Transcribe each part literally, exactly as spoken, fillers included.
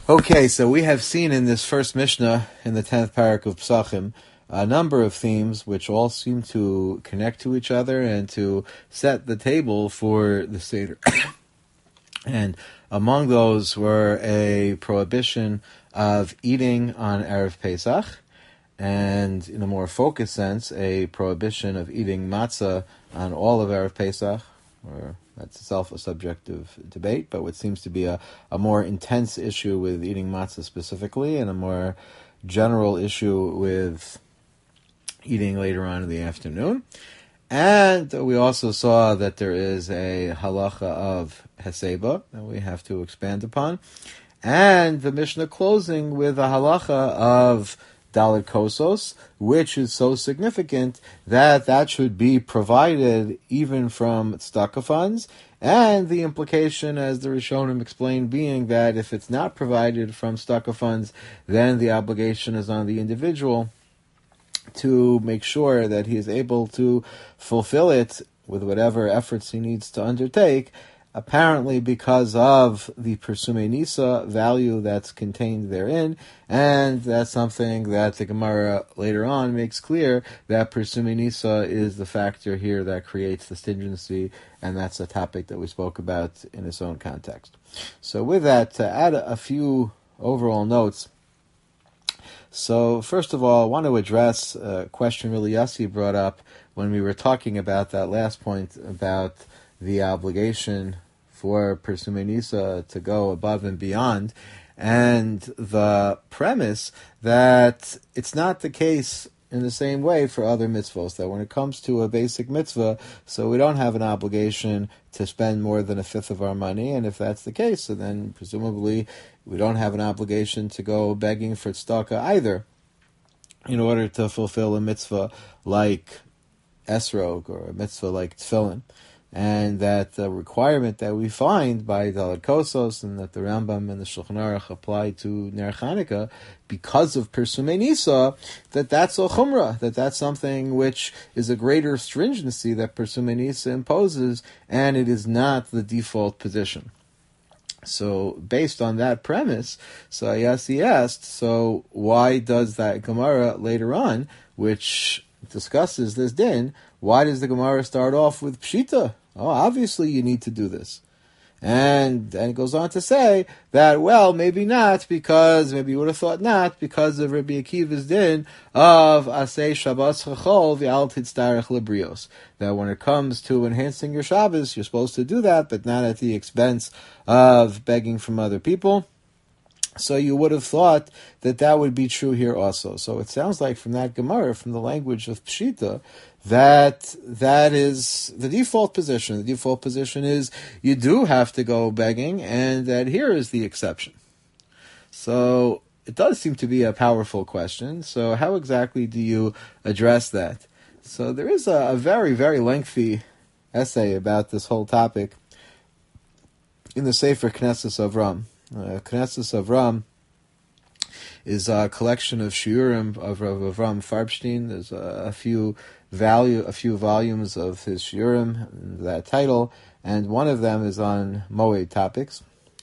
Okay, so we have seen in this first Mishnah, in the tenth parak of Psachim, a number of themes which all seem to connect to each other and to set the table for the Seder. And among those were a prohibition of eating on Erev Pesach, and in a more focused sense, a prohibition of eating matzah on all of Erev Pesach, or that's itself a subject of debate, but what seems to be a, a more intense issue with eating matzah specifically, and a more general issue with eating later on in the afternoon. And we also saw that there is a halacha of heseba that we have to expand upon. And the Mishnah closing with a halacha of Dalet Kosos, which is so significant that that should be provided even from tzedakah funds, and the implication, as the Rishonim explained, being that if it's not provided from tzedakah funds, then the obligation is on the individual to make sure that he is able to fulfill it with whatever efforts he needs to undertake, apparently because of the Persume Nisa value that's contained therein, and that's something that the Gemara later on makes clear, that Persume Nisa is the factor here that creates the stringency, and that's a topic that we spoke about in its own context. So with that, to add a few overall notes. So first of all, I want to address a question really Yossi brought up when we were talking about that last point about the obligation for Persume Nisa to go above and beyond, and the premise that it's not the case in the same way for other mitzvahs, that when it comes to a basic mitzvah, so we don't have an obligation to spend more than a fifth of our money, and if that's the case, so then presumably we don't have an obligation to go begging for tzedakah either in order to fulfill a mitzvah like esrog or a mitzvah like tefillin. And that the requirement that we find by Dalet Kosos, and that the Rambam and the Shulchan Aruch apply to Ner Chanukah because of Persume Nisa, that that's a chumrah, that that's something which is a greater stringency that Persume Nisa imposes, and it is not the default position. So, based on that premise, so Yossi asked, so why does that Gemara later on, which discusses this din, why does the Gemara start off with Pshita? Oh, obviously you need to do this. And then it goes on to say that, well, maybe not, because, maybe you would have thought not, because of Rabbi Akiva's din of Asay Shabbos Chachol V'al Titzdarech Librios. That when it comes to enhancing your Shabbos, you're supposed to do that, but not at the expense of begging from other people. So you would have thought that that would be true here also. So it sounds like from that Gemara, from the language of Pshita, that that is the default position. The default position is you do have to go begging, and that here is the exception. So it does seem to be a powerful question. So how exactly do you address that? So there is a, a very, very lengthy essay about this whole topic in the Sefer Knesses Avram. Uh, Knesses Avram is a collection of shiurim of Rav Avram Farbstein. There's a, a few value, a few volumes of his shiurim, that title, and one of them is on Moed topics.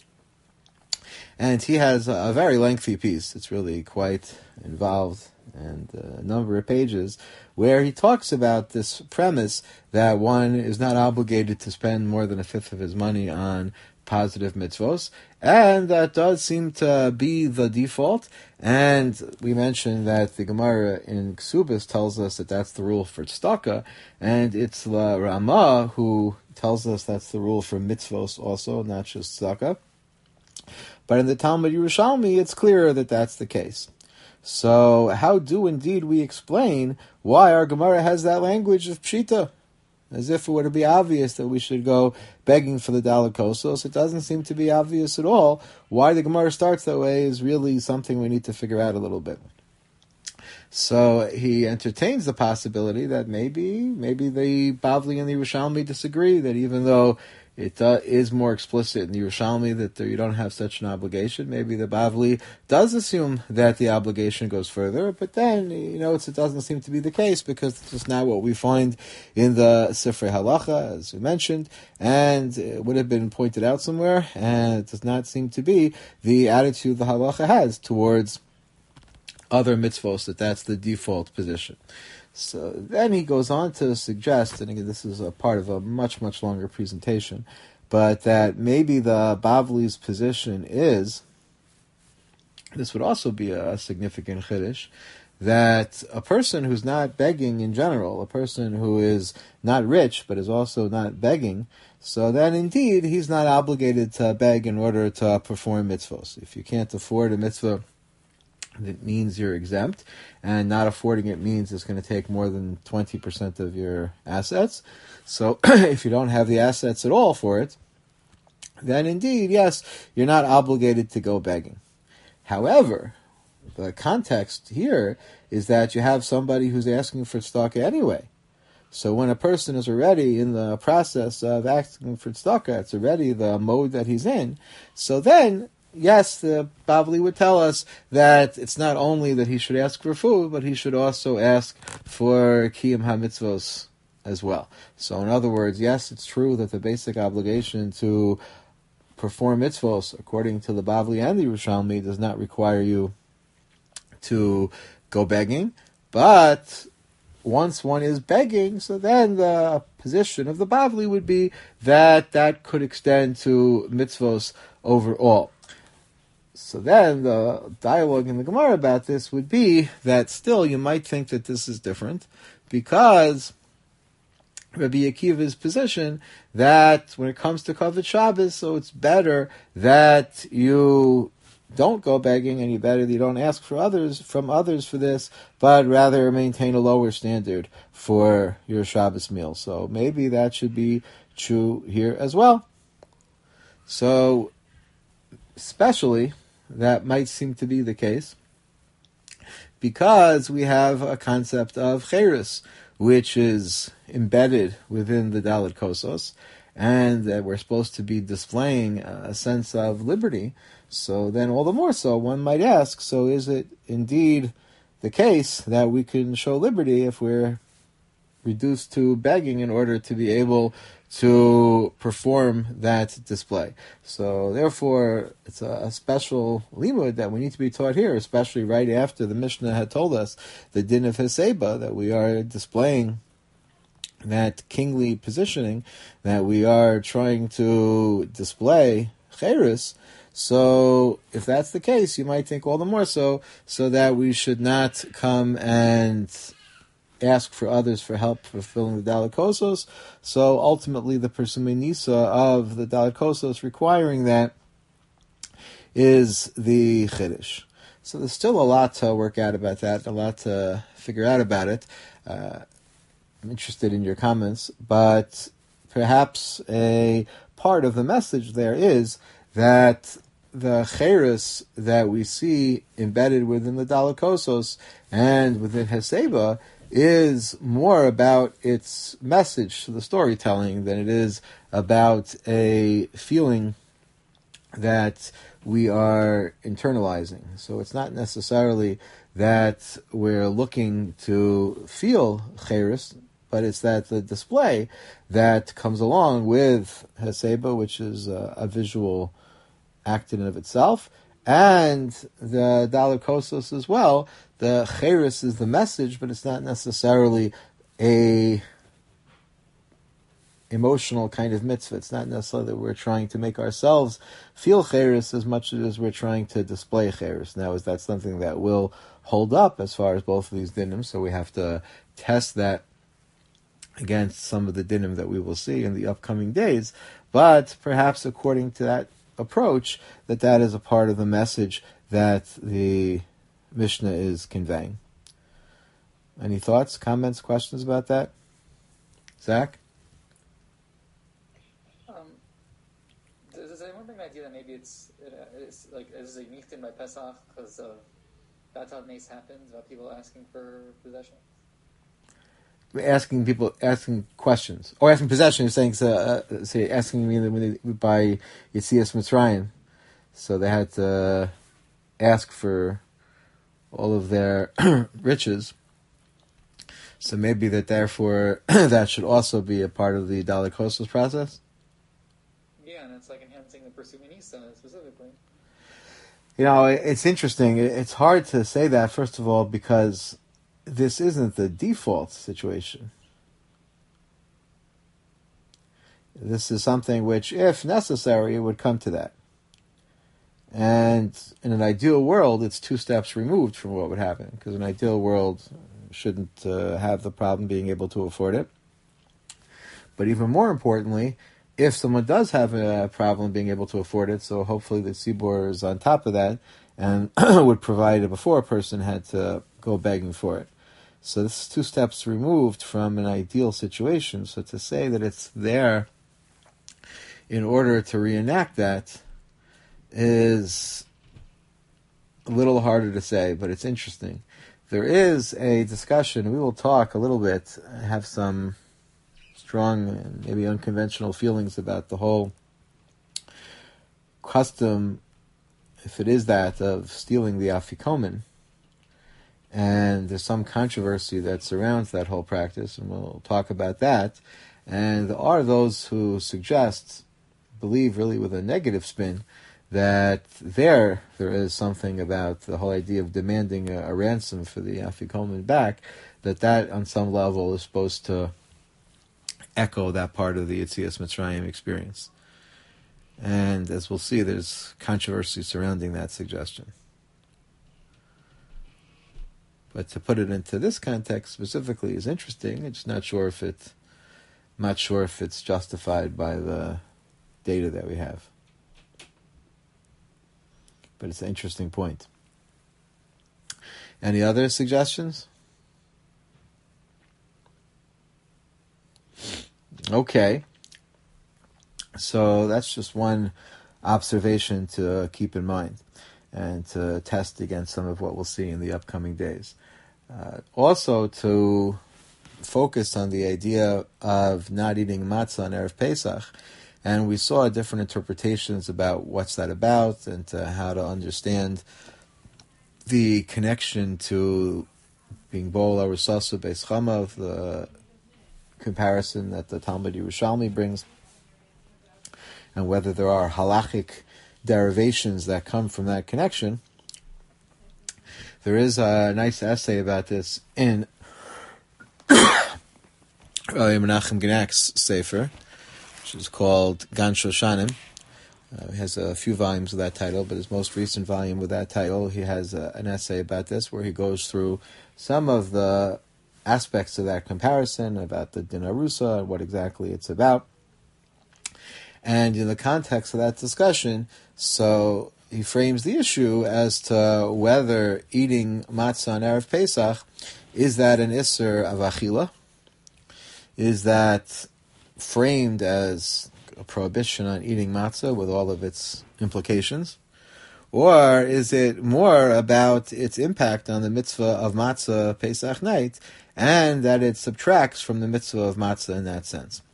And he has a, a very lengthy piece. It's really quite involved, and a number of pages, where he talks about this premise that one is not obligated to spend more than a fifth of his money on positive mitzvos, and that does seem to be the default. And we mentioned that the Gemara in Ksubis tells us that that's the rule for tzedakah, and it's the Ramah who tells us that's the rule for mitzvos also, not just tzedakah. But in the Talmud Yerushalmi, it's clear that that's the case. So how do indeed we explain why our Gemara has that language of Pshita? As if it were to be obvious that we should go begging for the Dalet Kosos. It doesn't seem to be obvious at all. Why the Gemara starts that way is really something we need to figure out a little bit. So he entertains the possibility that maybe maybe the Bavli and the Yerushalmi disagree, that even though it uh, is more explicit in the Yerushalmi that there, you don't have such an obligation. Maybe the Bavli does assume that the obligation goes further, but then, you know, it's, it doesn't seem to be the case because it's just not what we find in the Sifrei Halacha, as we mentioned, and it would have been pointed out somewhere, and it does not seem to be the attitude the Halacha has towards other mitzvos, that that's the default position. So then he goes on to suggest, and again, this is a part of a much, much longer presentation, but that maybe the Bavli's position is, this would also be a significant chiddush, that a person who's not begging in general, a person who is not rich but is also not begging, so then indeed he's not obligated to beg in order to perform mitzvos. If you can't afford a mitzvah, it means you're exempt, and not affording it means it's going to take more than twenty percent of your assets. So if you don't have the assets at all for it, then indeed, yes, you're not obligated to go begging. However, the context here is that you have somebody who's asking for tzedakah anyway. So when a person is already in the process of asking for tzedakah, it's already the mode that he's in, so then yes, the Bavli would tell us that it's not only that he should ask for food, but he should also ask for kiyum hamitzvos as well. So in other words, yes, it's true that the basic obligation to perform mitzvos, according to the Bavli and the Yerushalmi, does not require you to go begging, but once one is begging, so then the position of the Bavli would be that that could extend to mitzvos overall. So then the dialogue in the Gemara about this would be that still you might think that this is different because Rabbi Akiva's position that when it comes to Kavod Shabbos, so it's better that you don't go begging and you better that you don't ask for others from others for this, but rather maintain a lower standard for your Shabbos meal. So maybe that should be true here as well. So especially that might seem to be the case because we have a concept of cheirus, which is embedded within the Dalet Kosos, and that we're supposed to be displaying a sense of liberty. So then all the more so, one might ask, so is it indeed the case that we can show liberty if we're reduced to begging in order to be able to perform that display? So therefore, it's a, a special limud that we need to be taught here, especially right after the Mishnah had told us the din of Heseba, that we are displaying that kingly positioning, that we are trying to display cheirus. So if that's the case, you might think all the more so, so that we should not come and ask for others for help fulfilling the Dalet Kosos. So ultimately, the Persumei Nisa of the Dalet Kosos requiring that is the Chiddush. So there's still a lot to work out about that, a lot to figure out about it. Uh, I'm interested in your comments, but perhaps a part of the message there is that the cheirus that we see embedded within the Dalet Kosos and within Heseba is more about its message to the storytelling than it is about a feeling that we are internalizing. So it's not necessarily that we're looking to feel cheirus, but it's that the display that comes along with Heseba, which is a, a visual act in and of itself, and the Dalet Kosos as well. The cheirus is the message, but it's not necessarily a emotional kind of mitzvah. It's not necessarily that we're trying to make ourselves feel cheirus as much as we're trying to display cheirus. Now, is that something that will hold up as far as both of these dinim? So we have to test that against some of the dinim that we will see in the upcoming days. But perhaps according to that approach, that that is a part of the message that the Mishnah is conveying. Any thoughts, comments, questions about that? Zach? Um, does anyone bring the idea that maybe it's, it, it's like it's a unique thing by Pesach because of that's how Nace happens about people asking for possession? asking people, asking questions, or asking possession, saying, uh, say, asking me when they, by Yetzias Mitzrayim. So they had to ask for all of their riches. So maybe that therefore that should also be a part of the Dalikosos process? Yeah, and it's like enhancing the pursuit in Isa specifically. You know, it's interesting. It's hard to say that, first of all, because this isn't the default situation. This is something which, if necessary, would come to that. And in an ideal world, it's two steps removed from what would happen, because an ideal world shouldn't uh, have the problem being able to afford it. But even more importantly, if someone does have a problem being able to afford it, so hopefully the Tzibor is on top of that and would provide it before a person had to go begging for it. So this is two steps removed from an ideal situation. So to say that it's there in order to reenact that is a little harder to say, but it's interesting. There is a discussion, we will talk a little bit, have some strong and maybe unconventional feelings about the whole custom, if it is that, of stealing the afikomen. And there's some controversy that surrounds that whole practice, and we'll talk about that. And there are those who suggest, believe really with a negative spin, that there there is something about the whole idea of demanding a, a ransom for the afikomen back, that that on some level is supposed to echo that part of the Yetzias Mitzrayim experience. And as we'll see, there's controversy surrounding that suggestion. But to put it into this context specifically is interesting. I'm just not sure if it, not sure if it's justified by the data that we have. But it's an interesting point. Any other suggestions? Okay. So that's just one observation to keep in mind and to test against some of what we'll see in the upcoming days. Uh, also to focus on the idea of not eating matzah on Erev Pesach. And we saw different interpretations about what's that about and to how to understand the connection to being Bol Arusasu Beis Chamav, the comparison that the Talmud Yerushalmi brings, and whether there are halachic derivations that come from that connection. There is a nice essay about this in Menachem Gnak's Sefer, which is called Gan Shoshanim. Uh, he has a few volumes with that title, but his most recent volume with that title, he has a, an essay about this where he goes through some of the aspects of that comparison, about the Din Arusa and what exactly it's about. And in the context of that discussion, so he frames the issue as to whether eating matzah on Erev Pesach, is that an Isser of Achila? Is that framed as a prohibition on eating matzah with all of its implications? Or is it more about its impact on the mitzvah of matzah Pesach night, and that it subtracts from the mitzvah of matzah in that sense?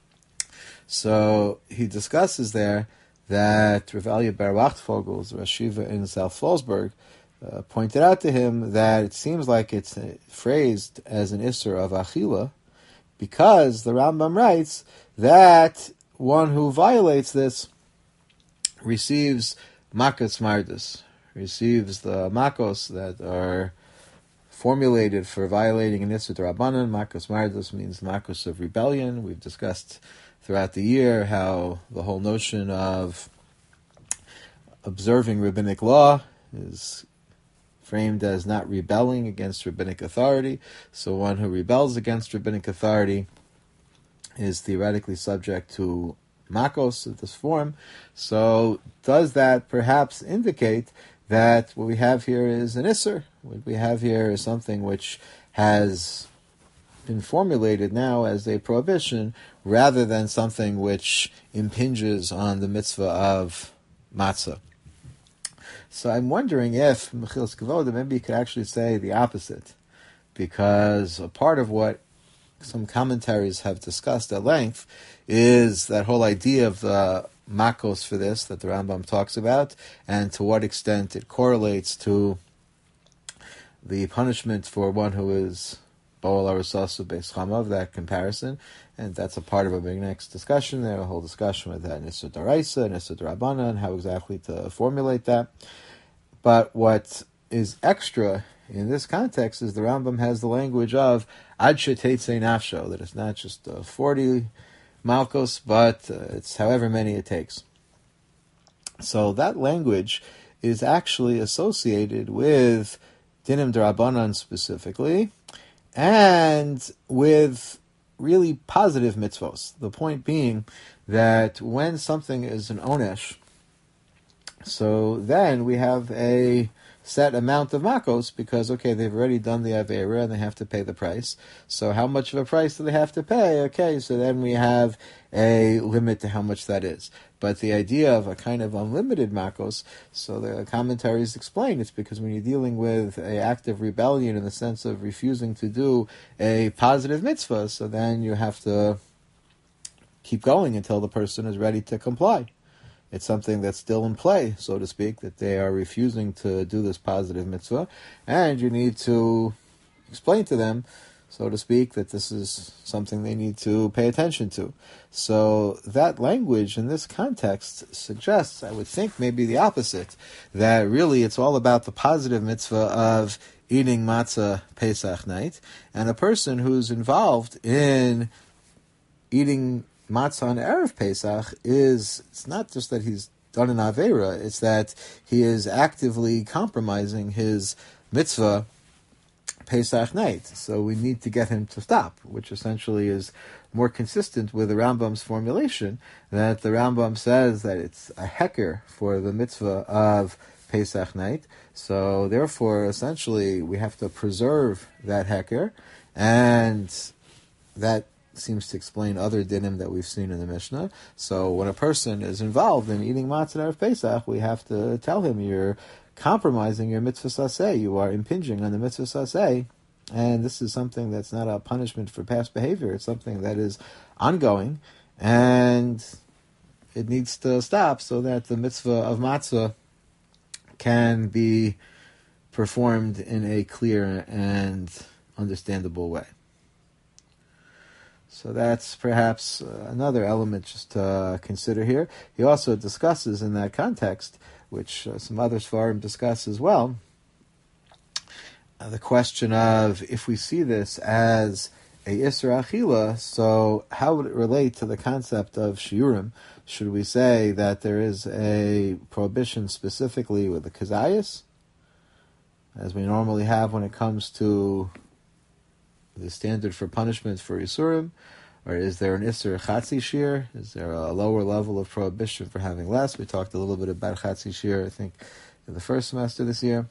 So he discusses there that Rav Elia Ber Wachtvogel's Rosh Yeshiva in South Fallsburg uh, pointed out to him that it seems like it's uh, phrased as an Isser of Achila, because the Rambam writes that one who violates this receives makas mardus, receives the makos that are formulated for violating an Isser D'Rabbanan. Makas mardus means makos of rebellion. We've discussed throughout the year how the whole notion of observing rabbinic law is framed as not rebelling against rabbinic authority. So one who rebels against rabbinic authority is theoretically subject to makos of this form. So does that perhaps indicate that what we have here is an Isser? What we have here is something which has been formulated now as a prohibition rather than something which impinges on the mitzvah of matzah. So I'm wondering if Mechilas Kavoda, maybe you could actually say the opposite, because a part of what some commentaries have discussed at length is that whole idea of the makos for this that the Rambam talks about, and to what extent it correlates to the punishment for one who is Boal Arasasu Beis Chamav, that comparison, and that's a part of a big next discussion there, a whole discussion with that Nisur Daraisa, Nisur Darabana, and how exactly to formulate that. But what is extra in this context is the Rambam has the language of Ad Shetetzei Nafsho, that it's not just uh, forty Malkos, but uh, it's however many it takes. So that language is actually associated with Dinim Darabanan specifically, and with really positive mitzvos. The point being that when something is an onesh, so then we have a set amount of makos, because, okay, they've already done the avera and they have to pay the price. So how much of a price do they have to pay? Okay, so then we have a limit to how much that is. But the idea of a kind of unlimited makos, so the commentaries explain it's because when you're dealing with an act of rebellion in the sense of refusing to do a positive mitzvah, so then you have to keep going until the person is ready to comply. It's something that's still in play, so to speak, that they are refusing to do this positive mitzvah, and you need to explain to them, so to speak, that this is something they need to pay attention to. So that language in this context suggests, I would think, maybe the opposite, that really it's all about the positive mitzvah of eating matzah Pesach night, and a person who's involved in eating matzah on Erev Pesach is, it's not just that he's done an Avera, it's that he is actively compromising his mitzvah Pesach night. So we need to get him to stop, which essentially is more consistent with the Rambam's formulation, that the Rambam says that it's a heker for the mitzvah of Pesach night. So therefore, essentially, we have to preserve that heker, and that seems to explain other dinim that we've seen in the Mishnah. So when a person is involved in eating matzah Erev Pesach, we have to tell him, you're compromising your mitzvah saseh, you are impinging on the mitzvah saseh, and this is something that's not a punishment for past behavior, it's something that is ongoing, and it needs to stop so that the mitzvah of matzah can be performed in a clear and understandable way. So that's perhaps uh, another element just to uh, consider here. He also discusses in that context, which uh, some other Sfarim discuss as well, uh, the question of if we see this as a Isra Achila, so how would it relate to the concept of Shiurim? Should we say that there is a prohibition specifically with the Kazayas, as we normally have when it comes to the standard for punishment for Yisurim, or is there an Isser Chatzi Shir? Is there a lower level of prohibition for having less? We talked a little bit about Chatzi Shir, I think, in the first semester this year.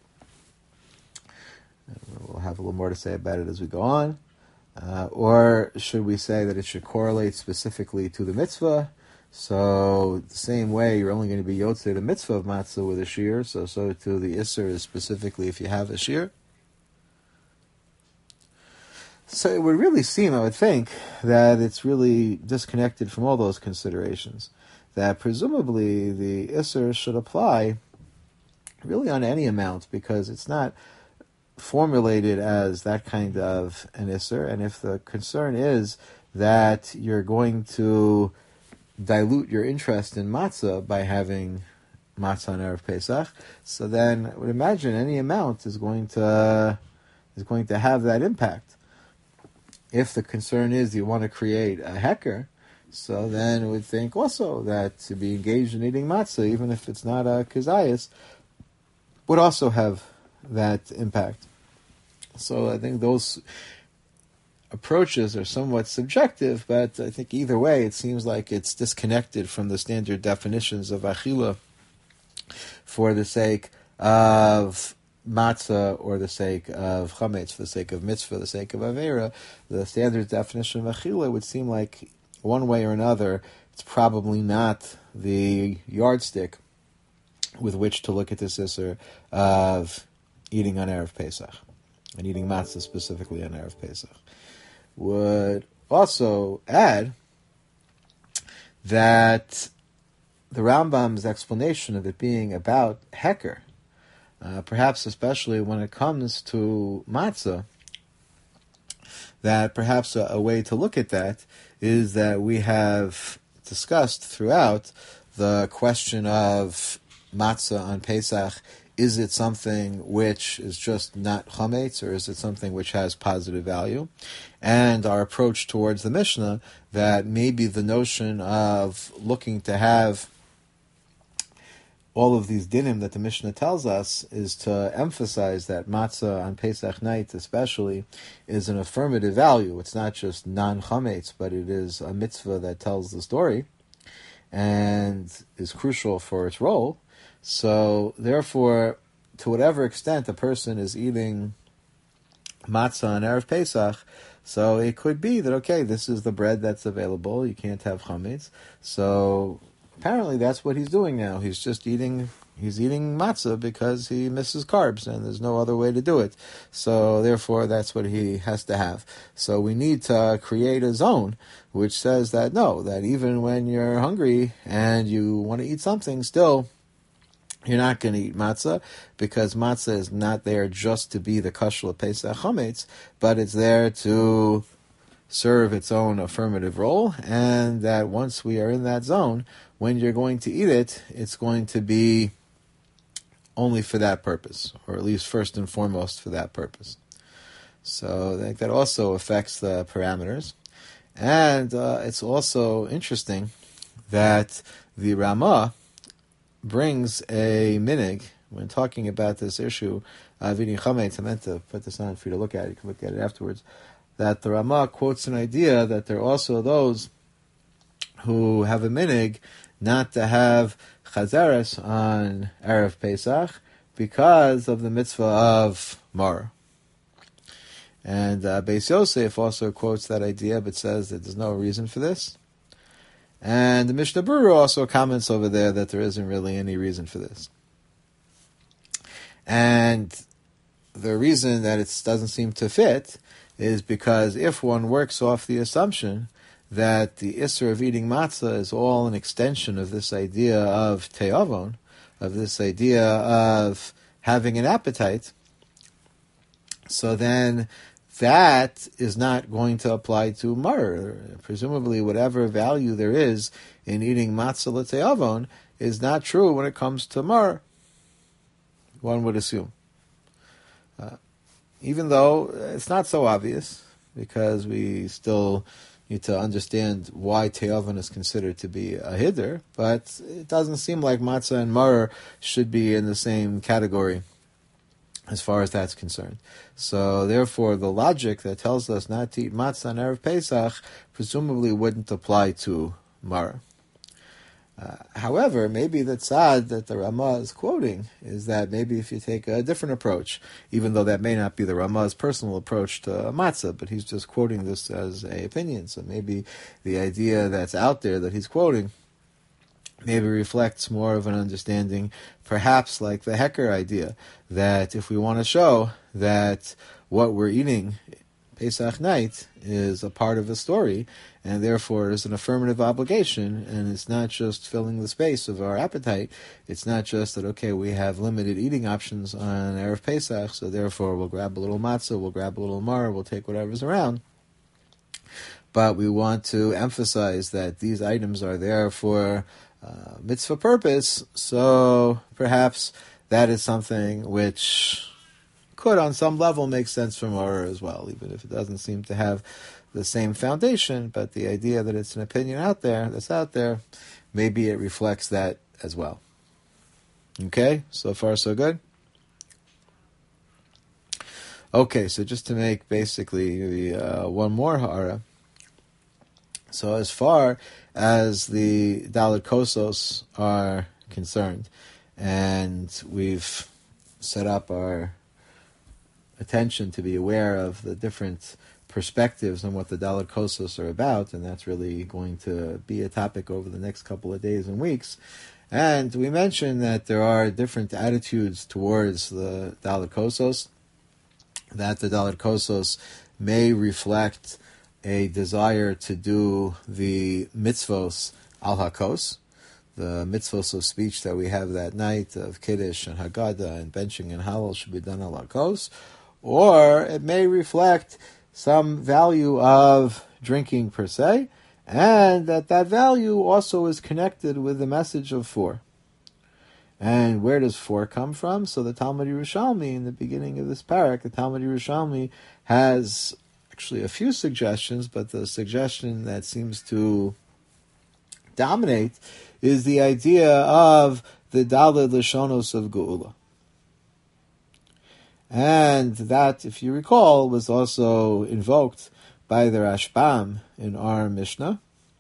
We'll have a little more to say about it as we go on. Uh, or should we say that it should correlate specifically to the mitzvah? So the same way you're only going to be yotzei the mitzvah of matzah with a shir, so so to the Isser is specifically if you have a shir. So it would really seem, I would think, that it's really disconnected from all those considerations. That presumably the Isser should apply really on any amount, because it's not formulated as that kind of an Isser. And if the concern is that you're going to dilute your interest in matzah by having matzah on Erev Pesach, so then I would imagine any amount is going to is going to have that impact. If the concern is you want to create a heker, so then we would think also that to be engaged in eating matzah, even if it's not a kazayas, would also have that impact. So I think those approaches are somewhat subjective, but I think either way it seems like it's disconnected from the standard definitions of achila for the sake of matzah or the sake of chametz, for the sake of mitzvah, for the sake of avera. The standard definition of achila would seem like one way or another it's probably not the yardstick with which to look at this issur of eating on Erev Pesach, and eating matzah specifically on Erev Pesach. would also add that the Rambam's explanation of it being about heker, uh, perhaps especially when it comes to matzah, that perhaps a, a way to look at that is that we have discussed throughout the question of matzah on Pesach. Is it something which is just not chametz, or is it something which has positive value? And our approach towards the Mishnah, that maybe the notion of looking to have all of these dinim that the Mishnah tells us is to emphasize that matzah on Pesach night especially is an affirmative value. It's not just non-chametz, but it is a mitzvah that tells the story and is crucial for its role. So, therefore, to whatever extent a person is eating matzah on Erev Pesach, so it could be that, okay, this is the bread that's available, you can't have chametz, so apparently that's what he's doing now. He's just eating, he's eating matzah because he misses carbs, and there's no other way to do it. So, therefore, that's what he has to have. So we need to create a zone which says that, no, that even when you're hungry and you want to eat something, still you're not going to eat matzah, because matzah is not there just to be the kashla Pesach chametz, but it's there to serve its own affirmative role, and that once we are in that zone, when you're going to eat it, it's going to be only for that purpose, or at least first and foremost for that purpose. So I think that also affects the parameters. And uh, it's also interesting that the Ramah brings a minig when talking about this issue of eating chametz. I meant to put this on for you to look at. You can look at it afterwards. That the Ramah quotes an idea that there are also those who have a minig not to have chazeres on Erev Pesach because of the mitzvah of Mar. And uh, Beis Yosef also quotes that idea, but says that there's no reason for this. And the Mishnah Berurah also comments over there that there isn't really any reason for this. And the reason that it doesn't seem to fit is because if one works off the assumption that the Isser of eating matzah is all an extension of this idea of te'avon, of this idea of having an appetite, so then that is not going to apply to mar. Presumably, whatever value there is in eating matzah l'te'avon is not true when it comes to mar, one would assume. Uh, even though it's not so obvious, because we still need to understand why te'avon is considered to be a hiddur, but it doesn't seem like matzah and mar should be in the same category as far as that's concerned. So, therefore, the logic that tells us not to eat matzah on Erev Pesach presumably wouldn't apply to mar. Uh, however, maybe the tzad that the Ramah is quoting is that maybe if you take a different approach, even though that may not be the Ramah's personal approach to matzah, but he's just quoting this as a opinion. So maybe the idea that's out there that he's quoting maybe reflects more of an understanding, perhaps like the heker idea, that if we want to show that what we're eating Pesach night is a part of a story, and therefore is an affirmative obligation, and it's not just filling the space of our appetite, it's not just that, okay, we have limited eating options on Erev Pesach, so therefore we'll grab a little matzah, we'll grab a little mar, we'll take whatever's around. But we want to emphasize that these items are there for Uh, mitzvah purpose, so perhaps that is something which could on some level make sense from Orah as well, even if it doesn't seem to have the same foundation, but the idea that it's an opinion out there, that's out there, maybe it reflects that as well. Okay, so far so good? Okay, so just to make basically uh, one more ha'ara. So as far as the Dalet Kosos are concerned, and we've set up our attention to be aware of the different perspectives on what the Dalet Kosos are about, and that's really going to be a topic over the next couple of days and weeks. And we mentioned that there are different attitudes towards the Dalet Kosos, that the Dalet Kosos may reflect a desire to do the mitzvos al hakos, the mitzvos of speech that we have that night of Kiddush and Haggadah and benching and Hallel should be done al hakos, or it may reflect some value of drinking per se, and that that value also is connected with the message of four. And where does four come from? So the Talmud Yerushalmi, in the beginning of this parak, the Talmud Yerushalmi has actually a few suggestions, but the suggestion that seems to dominate is the idea of the Daled Lashonos of Geula. And that, if you recall, was also invoked by the Rashbam in our Mishnah.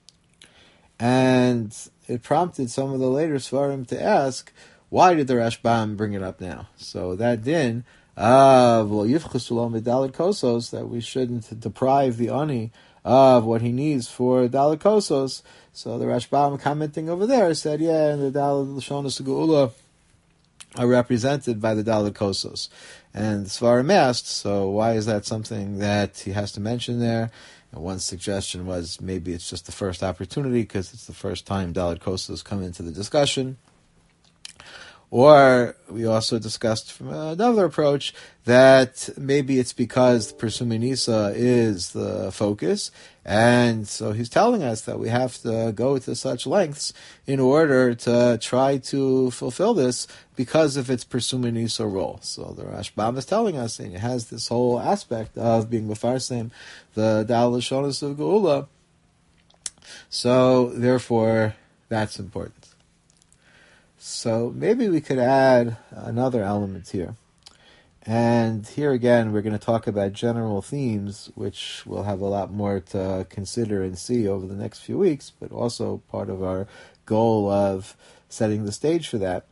And it prompted some of the later Svarim to ask, why did the Rashbam bring it up now? So that din of Yifchasulam Kosos, that we shouldn't deprive the Ani of what he needs for Daled Kosos. So the Rashbam commenting over there said, yeah, and the Daled Lashonos Geula are represented by the Daled Kosos. And Svarim asked, so why is that something that he has to mention there? And one suggestion was maybe it's just the first opportunity because it's the first time Daled Kosos come into the discussion. Or we also discussed from another approach that maybe it's because Persumi Nisa is the focus, and so he's telling us that we have to go to such lengths in order to try to fulfill this because of its Persumi Nisa role. So the Rashbam is telling us, and it has this whole aspect of being Mefarsem, the Daled Lashonos of Geula. So therefore, that's important. So maybe we could add another element here. And here again, we're going to talk about general themes, which we'll have a lot more to consider and see over the next few weeks, but also part of our goal of setting the stage for that.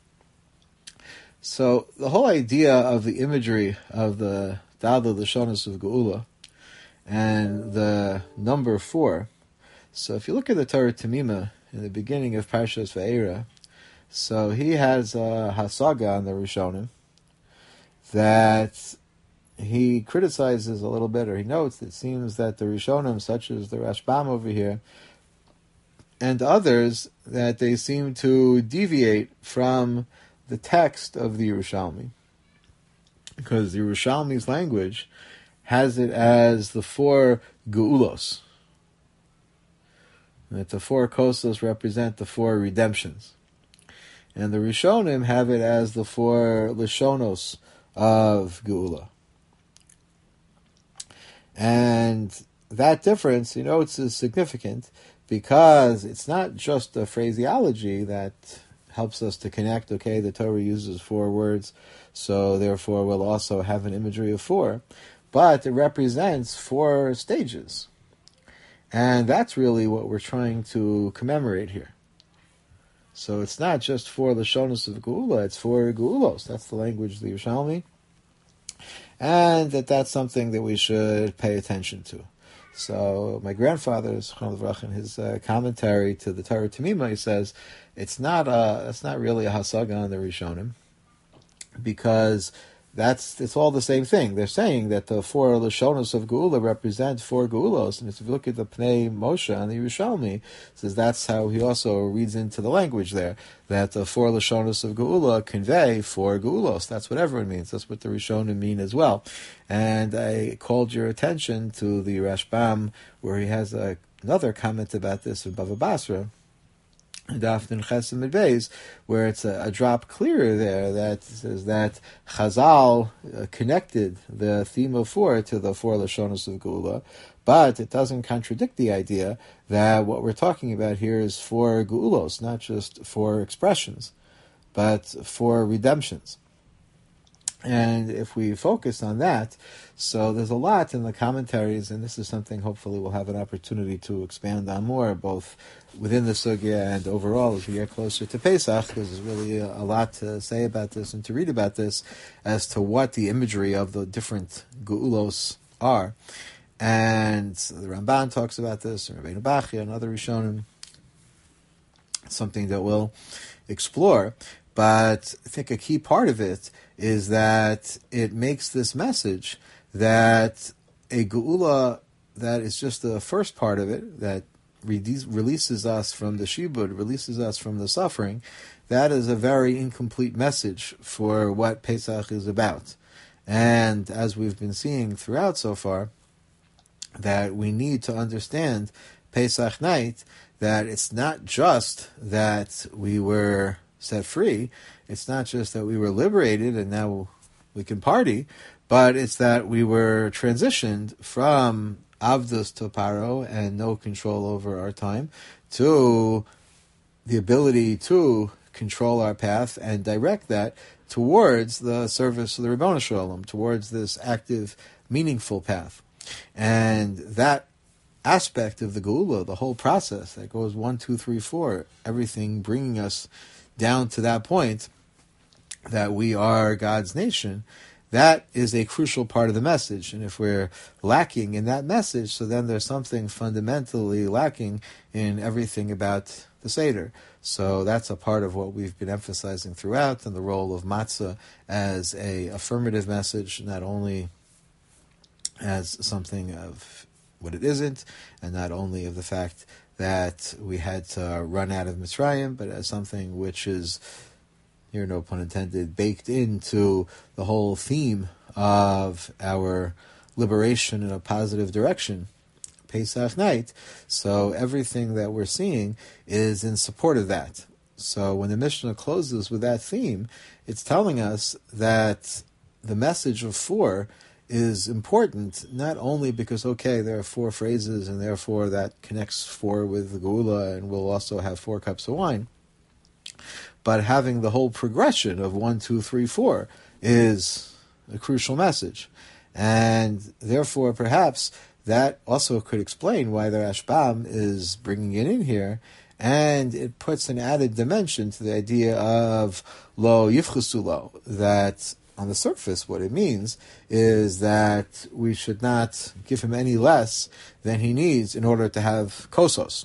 So the whole idea of the imagery of the Daled Lashonos of Geula and the number four. So if you look at the Torah Temimah in the beginning of Parshas Va'era, so he has a hasaga on the Rishonim that he criticizes a little bit, or he notes it seems that the Rishonim, such as the Rashbam over here, and others, that they seem to deviate from the text of the Yerushalmi. Because the Yerushalmi's language has it as the four Geulos. That the four Kosos represent the four redemptions. And the Rishonim have it as the four Lashonos of Geula. And that difference, you know, it's significant because it's not just a phraseology that helps us to connect, okay, the Torah uses four words, so therefore we'll also have an imagery of four, but it represents four stages. And that's really what we're trying to commemorate here. So it's not just for Lashonos of Geula, it's for Geulos. That's the language of the Yerushalmi. And that that's something that we should pay attention to. So my grandfather, in his uh, commentary to the Torah Temimah, he says, it's not a, it's not really a hasaga on the Rishonim, because that's it's all the same thing. They're saying that the four Lashonos of Geula represent four Geulos, and if you look at the Pnei Moshe on the Yerushalmi, it says that's how he also reads into the language there, that the four Lashonos of Geula convey four Geulos. That's what everyone means. That's what the Rishonim mean as well. And I called your attention to the Rashbam, where he has a, another comment about this in Bava Basra, Dafnin Chesed Beis, where it's a, a drop clearer there that says that Chazal uh, connected the theme of four to the four Lashonos of Geula, but it doesn't contradict the idea that what we're talking about here is four Geulos, not just four expressions, but four redemptions. And if we focus on that, so there's a lot in the commentaries, and this is something hopefully we'll have an opportunity to expand on more, both within the sugya and overall as we get closer to Pesach, because there's really a, a lot to say about this and to read about this as to what the imagery of the different Geulos are. And the Ramban talks about this, and Rabbeinu Bachya and other Rishonim. It's something that we'll explore. But I think a key part of it is that it makes this message that a geula that is just the first part of it, that re- releases us from the shibud, releases us from the suffering, that is a very incomplete message for what Pesach is about. And as we've been seeing throughout so far, that we need to understand Pesach night, that it's not just that we were set free, it's not just that we were liberated and now we can party, but it's that we were transitioned from Avdus to Paro and no control over our time to the ability to control our path and direct that towards the service of the Ribono Shel Olam, towards this active, meaningful path. And that aspect of the Geula, the whole process that goes one, two, three, four, everything bringing us down to that point that we are God's nation, that is a crucial part of the message. And if we're lacking in that message, so then there's something fundamentally lacking in everything about the Seder. So that's a part of what we've been emphasizing throughout, and the role of matzah as a affirmative message, not only as something of what it isn't, and not only of the fact that we had to run out of Mitzrayim, but as something which is, here no pun intended, baked into the whole theme of our liberation in a positive direction, Pesach night. So everything that we're seeing is in support of that. So when the Mishnah closes with that theme, it's telling us that the message of four is important, not only because, okay, there are four phrases and therefore that connects four with the Geula and we'll also have four cups of wine, but having the whole progression of one, two, three, four is a crucial message. And therefore, perhaps, that also could explain why the Rashbam is bringing it in here, and it puts an added dimension to the idea of lo yifchasu lo, that on the surface what it means is that we should not give him any less than he needs in order to have kosos.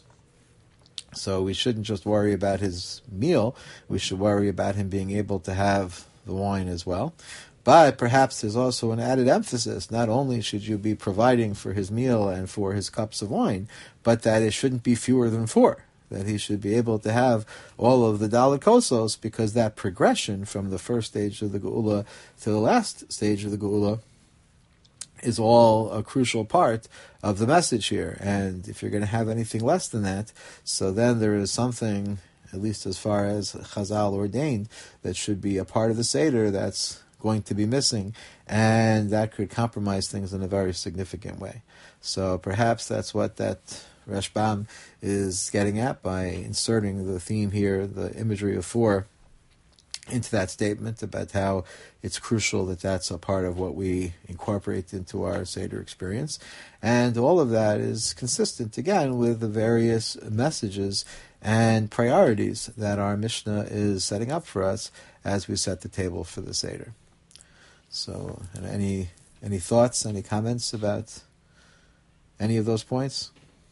So we shouldn't just worry about his meal, we should worry about him being able to have the wine as well. But perhaps there's also an added emphasis. Not only should you be providing for his meal and for his cups of wine, but that it shouldn't be fewer than four. That he should be able to have all of the Dalet Kosos, because that progression from the first stage of the Geula to the last stage of the Geula is all a crucial part of the message here. And if you're going to have anything less than that, so then there is something, at least as far as Chazal ordained, that should be a part of the Seder that's going to be missing, and that could compromise things in a very significant way. So perhaps that's what that Rashbam is getting at by inserting the theme here, the imagery of four, into that statement about how it's crucial that that's a part of what we incorporate into our Seder experience. And all of that is consistent, again, with the various messages and priorities that our Mishnah is setting up for us as we set the table for the Seder. So, any any thoughts, any comments about any of those points?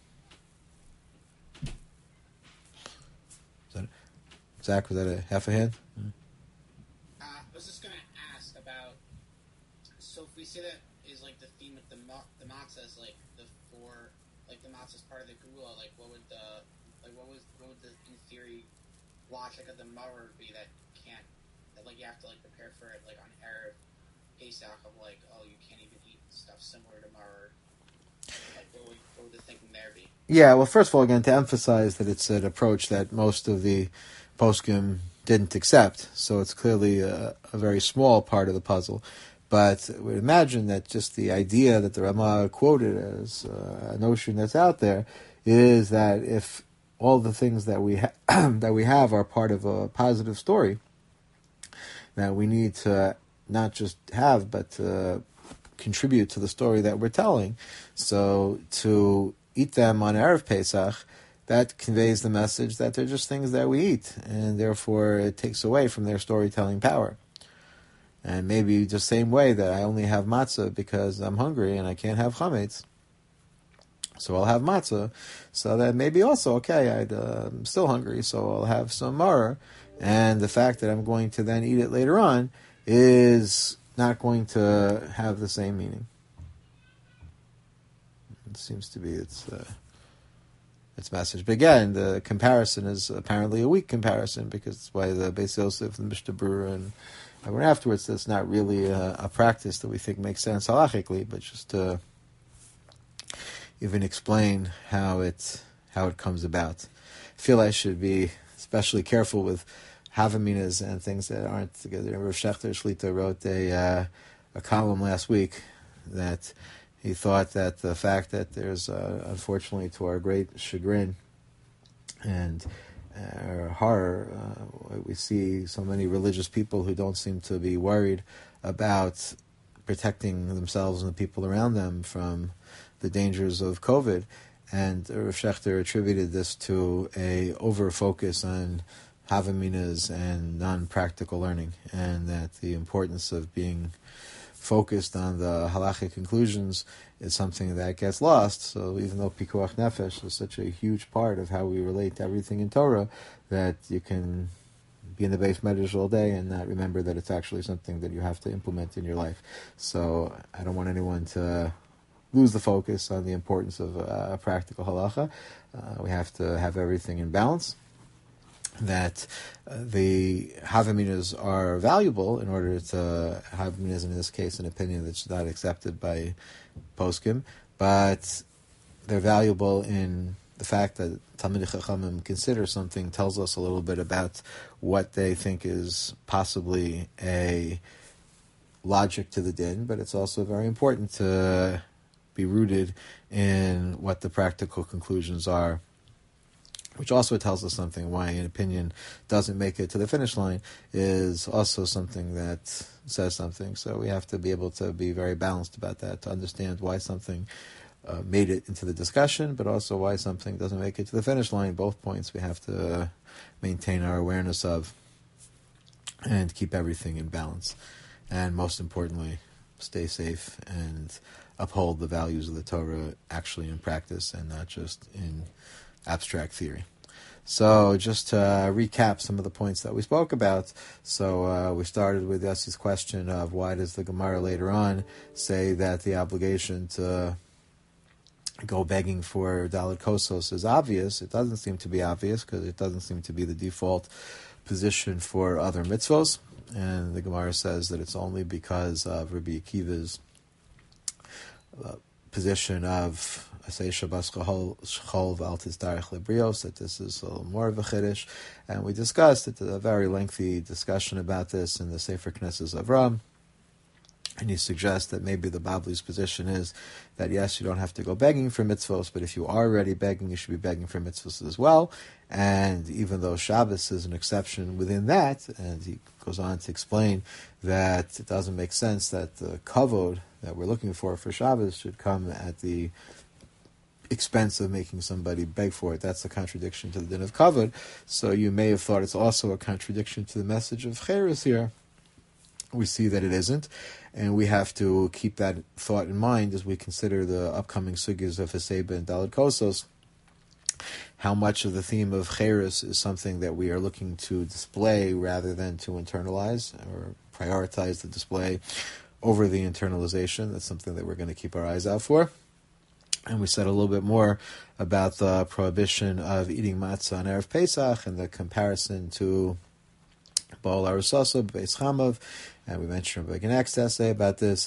Is that, Zach, was that a half a hand? Uh, I was just going to ask about, so if we say that is like the theme of the ma- the matzah is like the four, like the matzah is part of the Geula, like what would the, like what was, what would the, in theory, logic of the maror be that can't, that like you have to like prepare for it like on Erev Pesach of like, oh, you can't even eat stuff similar to maror. Like what would, what would the thinking there be? Yeah, well, first of all, again, to emphasize that it's an approach that most of the poskim didn't accept, so it's clearly a, a very small part of the puzzle. But we imagine that just the idea that the Ramah quoted as uh, a notion that's out there is that if all the things that we ha- that we have are part of a positive story, that we need to not just have, but to contribute to the story that we're telling. So to eat them on Erev Pesach, that conveys the message that they're just things that we eat, and therefore it takes away from their storytelling power. And maybe the same way that I only have matzah because I'm hungry and I can't have chametz, so I'll have matzah. So that maybe also, okay, I'd, uh, I'm still hungry, so I'll have some maror. And the fact that I'm going to then eat it later on is not going to have the same meaning. It seems to be its uh, its message. But again, the comparison is apparently a weak comparison, because it's why the Beis Yosef, the Mishnah Berurah, and everyone afterwards, that's not really a, a practice that we think makes sense halachically, but just to even explain how it how it comes about. I feel I should be especially careful with havaminas and things that aren't together. Rav Shechter Shlita wrote a uh, a column last week that he thought that the fact that there's, uh, unfortunately, to our great chagrin and uh, horror, uh, we see so many religious people who don't seem to be worried about protecting themselves and the people around them from the dangers of COVID. And Rav Shechter attributed this to a over-focus on havaminas and non-practical learning, and that the importance of being focused on the halachic conclusions is something that gets lost. So even though Pikuach Nefesh is such a huge part of how we relate to everything in Torah, that you can be in the base medrash all day and not remember that it's actually something that you have to implement in your life. So I don't want anyone to lose the focus on the importance of uh, practical halacha. Uh, we have to have everything in balance. That uh, the havaminas are valuable in order to havaminas, in this case, an opinion that's not accepted by poskim, but they're valuable in the fact that Talmidei Chachamim consider something, tells us a little bit about what they think is possibly a logic to the din, but it's also very important to be rooted in what the practical conclusions are, which also tells us something. Why an opinion doesn't make it to the finish line is also something that says something. So we have to be able to be very balanced about that, to understand why something uh, made it into the discussion, but also why something doesn't make it to the finish line. Both points we have to maintain our awareness of and keep everything in balance. And most importantly, stay safe and uphold the values of the Torah actually in practice and not just in abstract theory. So just to uh, recap some of the points that we spoke about. So uh, we started with Yossi's question of why does the Gemara later on say that the obligation to go begging for Dalit Kosos is obvious. It doesn't seem to be obvious because it doesn't seem to be the default position for other mitzvos. And the Gemara says that it's only because of Rabbi Akiva's uh, position of Asay Shabbos Chol V'Altis Darich Lebrios, that this is a little more of a chiddush, and we discussed it, a very lengthy discussion about this in the Sefer Knesses Avram, and you suggest that maybe the Babli's position is that yes, you don't have to go begging for mitzvos, but if you are already begging, you should be begging for mitzvos as well. And even though Shabbos is an exception within that, and he goes on to explain that it doesn't make sense that the kavod that we're looking for for Shabbos should come at the expense of making somebody beg for it. That's a contradiction to the din of kavod. So you may have thought it's also a contradiction to the message of Cheres here. We see that it isn't, and we have to keep that thought in mind as we consider the upcoming sugyas of Haseba and Dalit Kosos. How much of the theme of Cheres is something that we are looking to display rather than to internalize or prioritize the display over the internalization. That's something that we're going to keep our eyes out for. And we said a little bit more about the prohibition of eating matzah on Erev Pesach and the comparison to Baal Arusasa, Beis Chamav, and we mentioned Rabbi Genek's essay about this,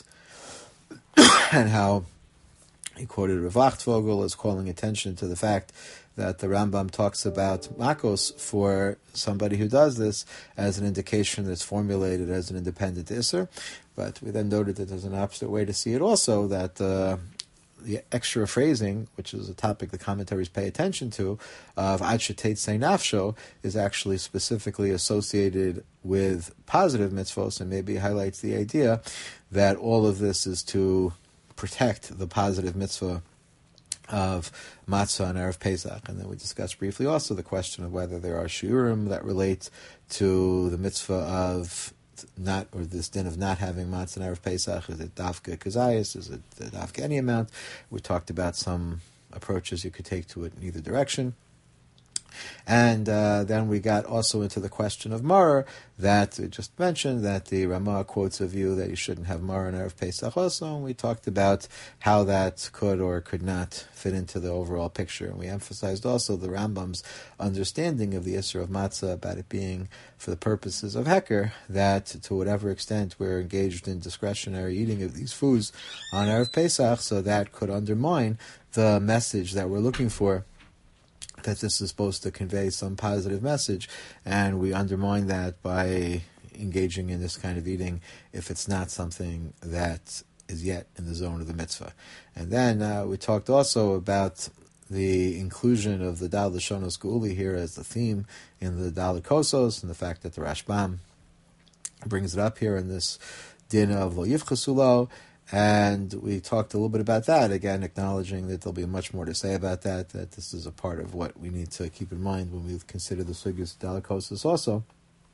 and how he quoted Rav Achtvogel as calling attention to the fact that the Rambam talks about makos for somebody who does this as an indication that's formulated as an independent isser. But we then noted that there's an opposite way to see it also, that uh, the extra phrasing, which is a topic the commentaries pay attention to, of Ad Shetet Sei Nafsho, is actually specifically associated with positive mitzvos, and maybe highlights the idea that all of this is to protect the positive mitzvah of matzah and Erev Pesach. And then we discussed briefly also the question of whether there are shiurim that relate to the mitzvah of not, or this din of not having matzah and Erev Pesach. Is it dafka kazayas? Is it dafka any amount? We talked about some approaches you could take to it in either direction. And uh, then we got also into the question of Maror, that we just mentioned, that the Ramah quotes a view that you shouldn't have Maror in Erev Pesach also, and we talked about how that could or could not fit into the overall picture. And we emphasized also the Rambam's understanding of the Isser of Matzah, about it being for the purposes of Heker, that to whatever extent we're engaged in discretionary eating of these foods on Erev Pesach, so that could undermine the message that we're looking for, that this is supposed to convey some positive message, and we undermine that by engaging in this kind of eating if it's not something that is yet in the zone of the mitzvah. And then uh, we talked also about the inclusion of the Dal Lashonos Geuli here as the theme in the Dalet Kosos, and the fact that the Rashbam brings it up here in this din of Lo Yivchasu Lo. And we talked a little bit about that, again, acknowledging that there'll be much more to say about that, that this is a part of what we need to keep in mind when we consider the sugyas delicosis also.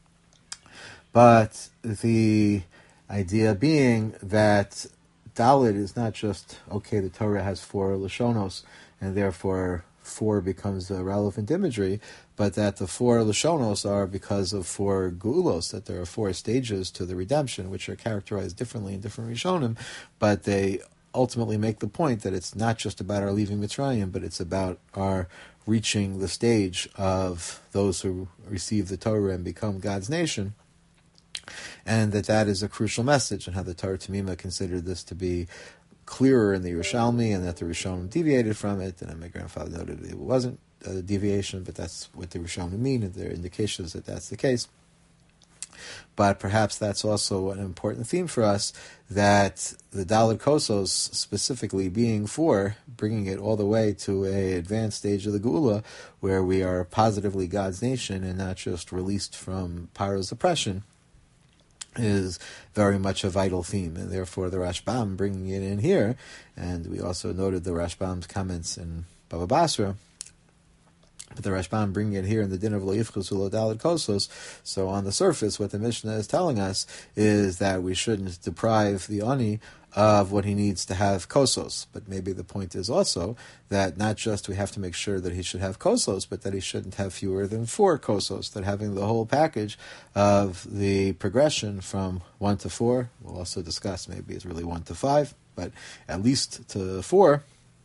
But the idea being that Dalit is not just, okay, the Torah has four Lashonos, and therefore four becomes a relevant imagery, but that the four Lashonos are because of four Geulos, that there are four stages to the redemption, which are characterized differently in different Rishonim, but they ultimately make the point that it's not just about our leaving Mitzrayim, but it's about our reaching the stage of those who receive the Torah and become God's nation, and that that is a crucial message, and how the Torah Tamima considered this to be clearer in the Yerushalmi, and that the Rishonim deviated from it, and my grandfather noted it wasn't a deviation, but that's what the Rishonim mean, and there are indications that that's the case. But perhaps that's also an important theme for us, that the Dalet Kosos specifically being for bringing it all the way to a advanced stage of the Geula, where we are positively God's nation and not just released from Paro's oppression, is very much a vital theme, and therefore the Rashbam bringing it in here, and we also noted the Rashbam's comments in Baba Basra, but the Rashbam bringing it here in the din of Lo Yivchasu Lo Dalet Kosos. So on the surface, what the Mishnah is telling us is that we shouldn't deprive the Ani of what he needs to have kosos. But maybe the point is also that not just we have to make sure that he should have kosos, but that he shouldn't have fewer than four kosos, that having the whole package of the progression from one to four, we'll also discuss maybe it's really one to five, but at least to four,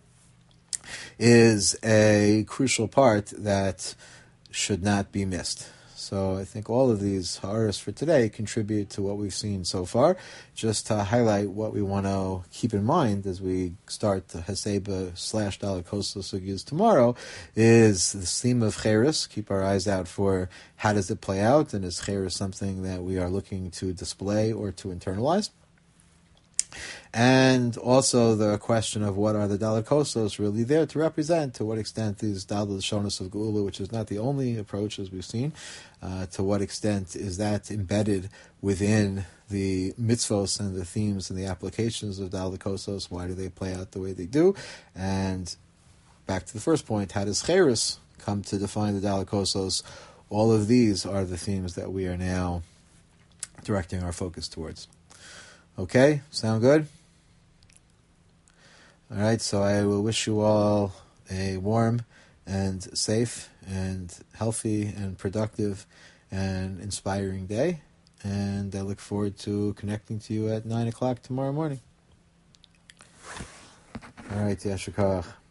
is a crucial part that should not be missed. So I think all of these ha'aros for today contribute to what we've seen so far, just to highlight what we want to keep in mind as we start the Haseba slash Dalet Kosos sugyas tomorrow, is the theme of Cheres. Keep our eyes out for how does it play out, and is Cheres something that we are looking to display or to internalize? And also the question of what are the Dalet Kosos really there to represent, to what extent these Dalet Lashonos of Geula, which is not the only approach as we've seen, uh, to what extent is that embedded within the mitzvos and the themes and the applications of Dalet Kosos, why do they play out the way they do? And back to the first point, how does Cheres come to define the Dalet Kosos? All of these are the themes that we are now directing our focus towards. Okay, sound good? All right, so I will wish you all a warm and safe and healthy and productive and inspiring day. And I look forward to connecting to you at nine o'clock tomorrow morning. All right, Yashar Koach.